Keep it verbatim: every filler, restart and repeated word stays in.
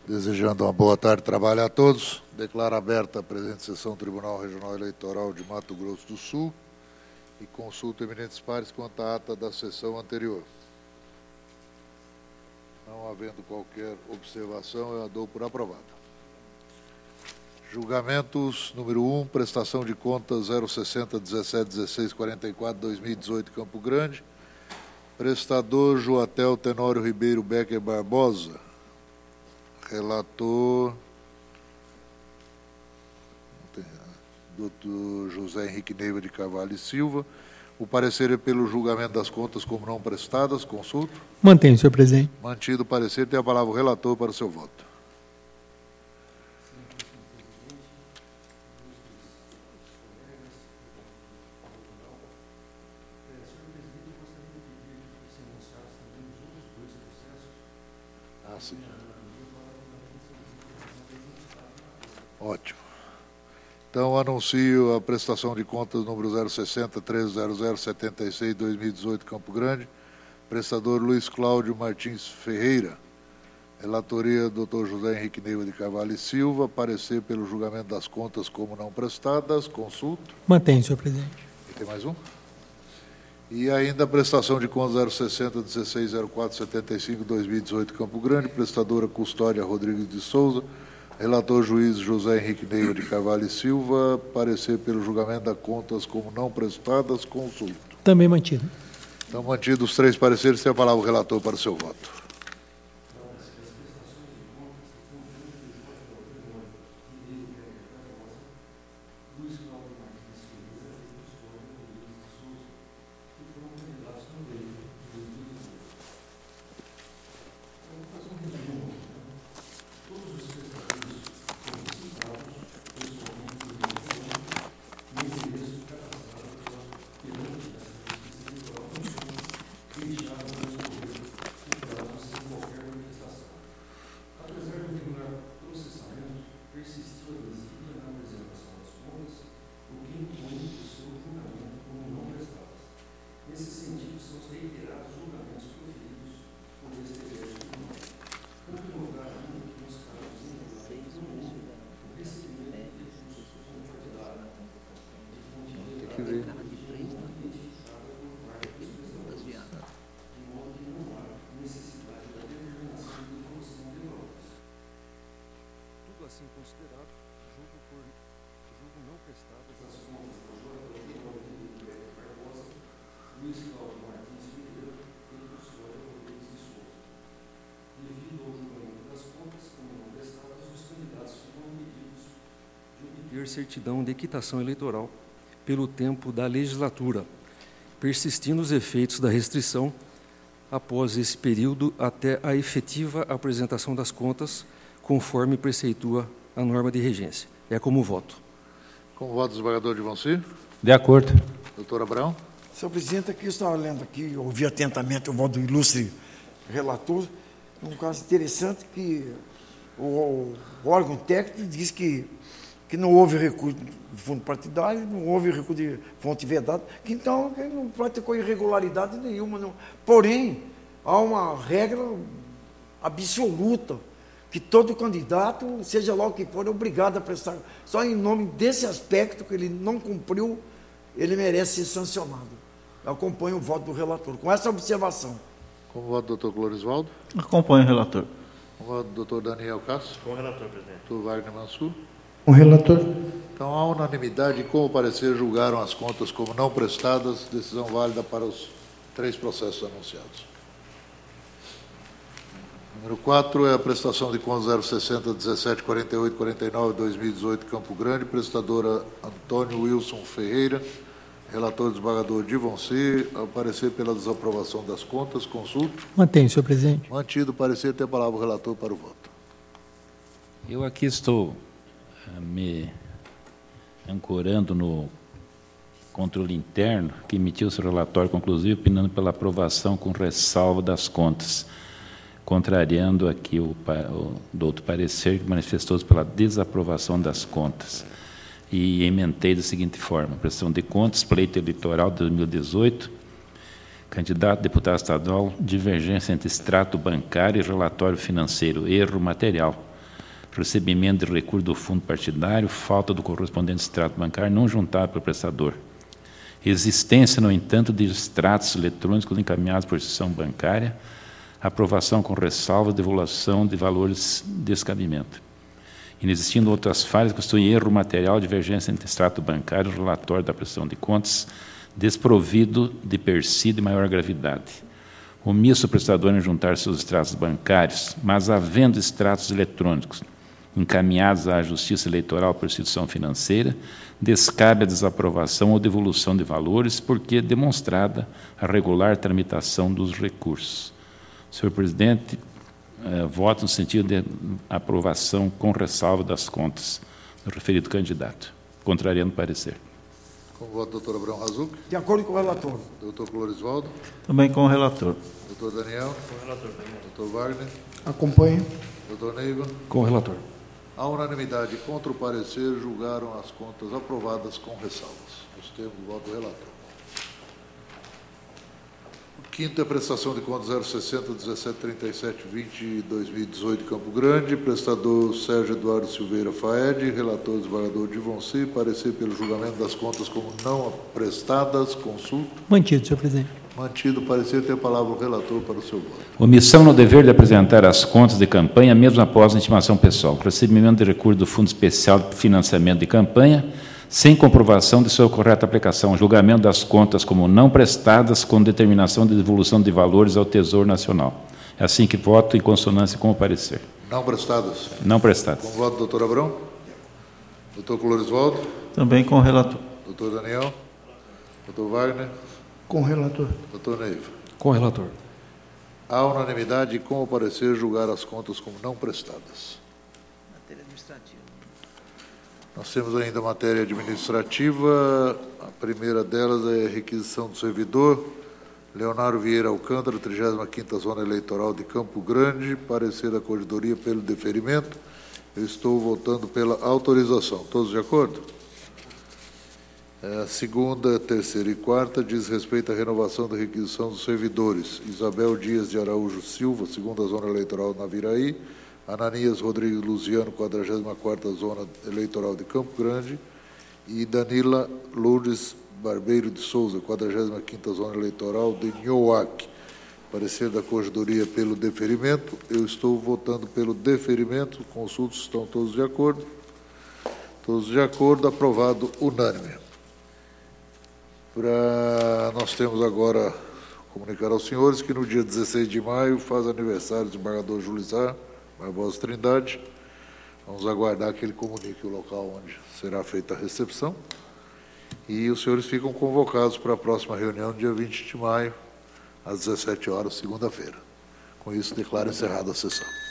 Desejando uma boa tarde de trabalho a todos, declaro aberta a presente sessão do Tribunal Regional Eleitoral de Mato Grosso do Sul e consulto eminentes pares quanto à ata da sessão anterior. Não havendo qualquer observação, eu a dou por aprovada. Julgamentos, número um, prestação de contas zero sessenta, dezessete, dezesseis, quarenta e quatro, dois mil e dezoito, Campo Grande. Prestador Joatel Tenório Ribeiro Becker Barbosa. Relator doutor José Henrique Neiva de Carvalho e Silva. O parecer é pelo julgamento das contas como não prestadas. Consulto. Mantenho, senhor presidente. Mantido o parecer, tem a palavra o relator para o seu voto. Ah, sim. Ótimo. Então, anuncio a prestação de contas número zero sessenta, treze zero zero, setenta e seis, dois mil e dezoito, Campo Grande. Prestador Luiz Cláudio Martins Ferreira. Relatoria doutor José Henrique Neiva de Carvalho e Silva. Parecer pelo julgamento das contas como não prestadas. Consulto. Mantenho, senhor presidente. E tem mais um? E ainda a prestação de contas zero sessenta, dezesseis zero quatro, setenta e cinco, dois mil e dezoito, Campo Grande. Prestadora Custódia Rodrigues de Souza. Relator juiz José Henrique Neiva de Carvalho e Silva. Parecer pelo julgamento das contas como não prestadas. Consulto. Também mantido. Então, mantidos os três pareceres, tem a palavra o relator para o seu voto. Assim considerado, julgo por julgo não prestadas as contas do Joaquim Barbosa, Luiz Cláudio Martins Ferreira e Custódia Rodrigues de Souza. Devido ao julgamento das contas como não prestadas, os candidatos ficam impedidos de obter certidão de quitação eleitoral pelo tempo da legislatura, persistindo os efeitos da restrição após esse período até a efetiva apresentação das contas, conforme preceitua a norma de regência. É como voto. Como voto, desembargador Divonci? De acordo. Doutor Abrão? Senhor presidente, aqui eu estava lendo aqui, ouvi atentamente o voto do ilustre relator, um caso interessante que o, o órgão técnico diz que, que não houve recurso de fundo partidário, não houve recurso de fonte vedada, que então que não vai ter irregularidade nenhuma. Não. Porém, há uma regra absoluta, que todo candidato, seja lá o que for, é obrigado a prestar. Só em nome desse aspecto que ele não cumpriu, ele merece ser sancionado. Eu acompanho o voto do relator, com essa observação. Como voto, doutor Clorisvaldo? Acompanho o relator. Como voto, doutor Daniel Castro? Com o relator, presidente. Doutor Wagner Mansur? Com o relator. Então, há unanimidade, como parecer, julgaram as contas como não prestadas, decisão válida para os três processos anunciados. Número quatro é a prestação de contas zero sessenta, dezessete, quarenta e oito, quarenta e nove, dois mil e dezoito, Campo Grande, prestadora Antônio Wilson Ferreira, relator desembargador Divonci, ao parecer pela desaprovação das contas. Consulto. Mantenho, senhor presidente. Mantido o parecer, tem a palavra o relator para o voto. Eu aqui estou me ancorando no controle interno, que emitiu seu relatório conclusivo, opinando pela aprovação com ressalva das contas, contrariando aqui o, o do outro parecer que manifestou-se pela desaprovação das contas. E emendei da seguinte forma: prestação de contas, pleito eleitoral de dois mil e dezoito, candidato a deputado estadual, divergência entre extrato bancário e relatório financeiro, erro material. recebimento de recurso do fundo partidário, falta do correspondente extrato bancário não juntado pelo prestador. Existência, no entanto, de extratos eletrônicos encaminhados por instituição bancária, aprovação com ressalva, devolução de valores de descabimento. Inexistindo outras falhas, constitui erro material, divergência entre extrato bancário e relatório da prestação de contas, desprovido de per si de maior gravidade. Omisso o prestador em juntar seus extratos bancários, mas havendo extratos eletrônicos encaminhados à Justiça Eleitoral por instituição financeira, descabe a desaprovação ou devolução de valores, porque é demonstrada a regular tramitação dos recursos. Senhor presidente, eh, voto no sentido de aprovação com ressalva das contas do referido candidato. Contrariando o parecer. Com o voto, doutor Abrão Razuk. De acordo com o relator. Doutor Clorisvaldo. Também com o relator. Doutor Daniel. Com o relator. Doutor Wagner. Acompanho. Doutor Neiva. Com o relator. À unanimidade contra o parecer, julgaram as contas aprovadas com ressalvas. Nos termos do voto do relator. O quinto é a prestação de contas zero sessenta, dezessete trinta e sete, vinte, dois mil e dezoito, Campo Grande. Prestador Sérgio Eduardo Silveira Faed. Relator desembargador Divonci. Parecer pelo julgamento das contas como não prestadas. Consulta. Mantido, senhor presidente. Mantido o parecer, tem a palavra o relator para o seu voto. Omissão no dever de apresentar as contas de campanha, mesmo após a intimação pessoal. Recebimento de recurso do Fundo Especial de Financiamento de Campanha, sem comprovação de sua correta aplicação. Julgamento das contas como não prestadas, com determinação de devolução de valores ao Tesouro Nacional. É assim que voto em consonância com o parecer. Não prestadas. Não prestadas. Com o voto do doutor Abrão. Doutor Clorisvaldo. Também com o relator. Doutor Daniel. Doutor Wagner. Com o relator. Doutor Neiva. Com o relator. À unanimidade, com o parecer, julgar as contas como não prestadas. Matéria administrativa. Nós temos ainda matéria administrativa. A primeira delas é a requisição do servidor Leonardo Vieira Alcântara, trigésima quinta Zona Eleitoral de Campo Grande. Parecer da Corregedoria pelo deferimento. Eu estou votando pela autorização. Todos de acordo? A segunda, terceira e quarta diz respeito à renovação da requisição dos servidores. Isabel Dias de Araújo Silva, segunda Zona Eleitoral Naviraí. Ananias Rodrigues Luziano, quadragésima quarta Zona Eleitoral de Campo Grande. E Danila Lourdes Barbeiro de Souza, quadragésima quinta Zona Eleitoral de Nhoac. Parecer da Corregedoria pelo deferimento. Eu estou votando pelo deferimento. Consultos estão todos de acordo? Todos de acordo, aprovado unânime. Pra, nós temos agora comunicar aos senhores que no dia dezesseis de maio faz aniversário do desembargador Julizar Barbosa Trindade. Vamos aguardar que ele comunique o local onde será feita a recepção. E os senhores ficam convocados para a próxima reunião, dia vinte de maio, às dezessete horas, segunda-feira. Com isso, declaro encerrada a sessão.